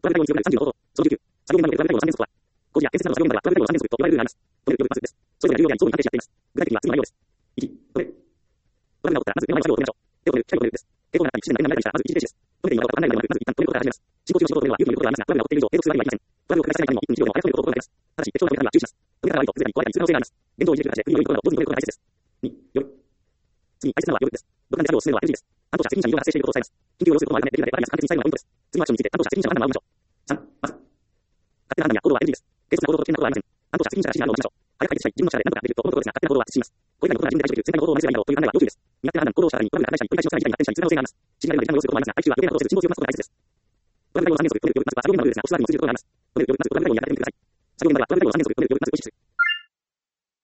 プラグ対応に強くなる30の方法、その19、作業員のプラグ対応の3原則は、工事や建設などの作業員などはプラグ対応の3原則と言われるようになります。という要約です。それぞれの重要であり、相互に関係し合っています。具体的には次の内容です。1、止める。プラグが起こったら、まず目の前の作業を止めましょう。手を止める、機械を止めるです。抵抗があったり、不自然な点が流れたりしたら、まず一時停止です。止めていいのか分からないのではなく、まず一旦止めることから始めます。進行中の仕事を止めるのは有ということがありますが、プラグが起こっている以上、継続するわけにはいきません。プラグを拡大させないためにも、1分2秒でも早く止めることを心がけます。ただし、適当な止め方には注意します。止め方が悪いと、不自然に壊れたりする可能性があります。電動を入れる形で、首を良いところを同時に止めることが大切です。2、夜。次に大切なのは夜です。土管で作業を進めるのは NG です。担当者責任者に異常が発生していることを伝えます。緊急を要することもあるため、できるだけ完結に最後のポイントです。次のアクションについて担当者責任者の判断を仰ぎましょう。3、まず、勝手な判断や行動は NG です。軽率な行動と危険なことはありません。担当者責任者が指示などをしましょう。早く解決したい、自分の力で何とかできると思うことですが、勝手な行動は慎みます。これらのことが自分で対処できる、正解の行動を真似すればいいなどという考えは要注意です。苦手な判断、行動をした後にトラブルが拡大したり、繰り返しをさらに事態に発展したりする可能性があります。信頼の時間を要することもありますが、IQ は余計なことをせず、進行を強く待つことが大切です。トラブル対応の3原則、止める、まずは作業員のルールですが、押しなどにも通じることがあります。止める、まずプラグ対応に役立ててみてください。作業員まではプラグ対応の3原則、止める、まず意識する。